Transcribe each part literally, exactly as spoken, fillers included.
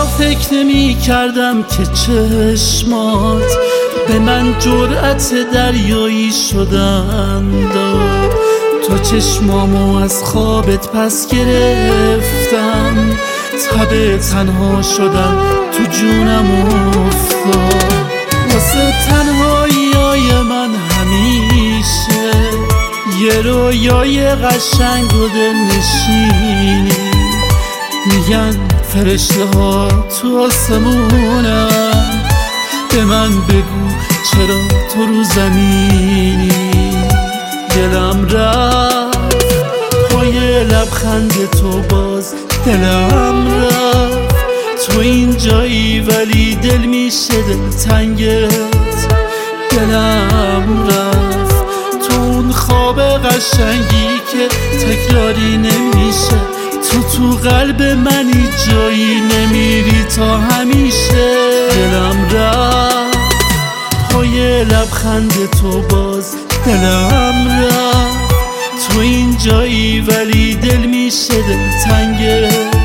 چرا فکر نمی کردم که چشمات به من جرأت دریایی شدن داد. تا چشمامو از خوابت پس گرفتم، تب تنها شدن تو جونم افتاد. واسه تنهاییای من همیشه یه رویای قشنگ و دلنشینی. میگن فرشته ها تو آسمونن، به من بگو چرا تو رو زمینی. دلم رفت پای لبخند تو، باز دلم رفت. تو این جایی ولی دل میشه دلتنگت. دلم رفت تو اون خواب قشنگی که تکراری نمیشه. تو تو قلب منی جایی نمیری تا همیشه. دلم رفت پای لبخند تو، باز دلم رفت. تو این جایی ولی دل میشه دلتنگت.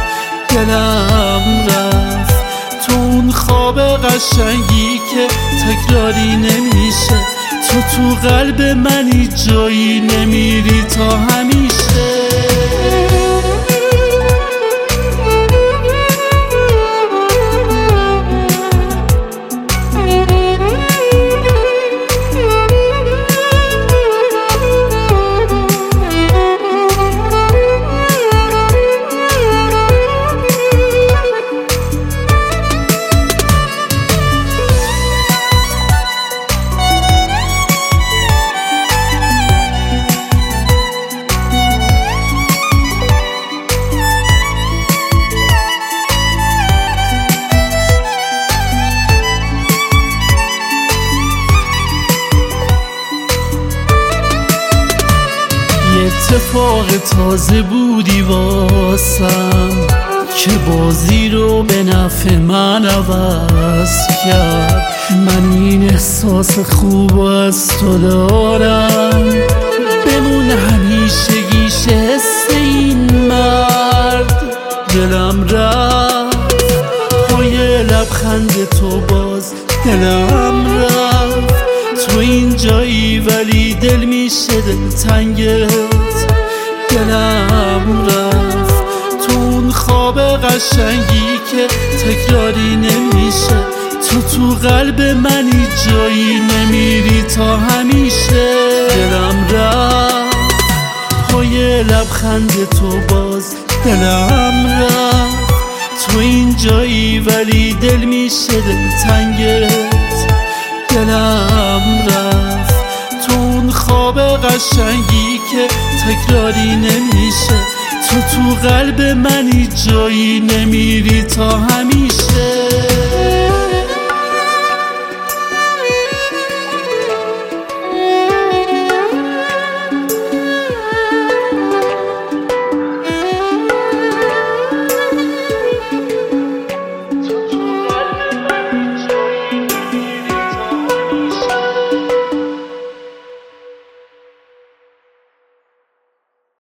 دلم رفت تو اون خواب قشنگی که تکراری نمیشه. تو تو قلب منی جایی نمیری تا همیشه. اتفاق تازه بودی واسم که بازی رو به نفع من عوض کرد. من این احساس خوب از تو دارم، بمون همیشه گیشه حس این مرد. دلم رفت پای لبخند تو، باز دلم رفت. تو این جایی ولی دل میشه دلتنگت. دلم رفت تو اون خواب قشنگی که تکراری نمیشه. تو تو قلب منی جایی نمیری تا همیشه. دلم رفت پای لبخند تو، باز دلم رفت. تو این جایی ولی دل میشه دلتنگت. دلم رفت تو اون خواب قشنگی که تکراری نمیشه. تو تو قلب منی جایی نمیری تا همیشه.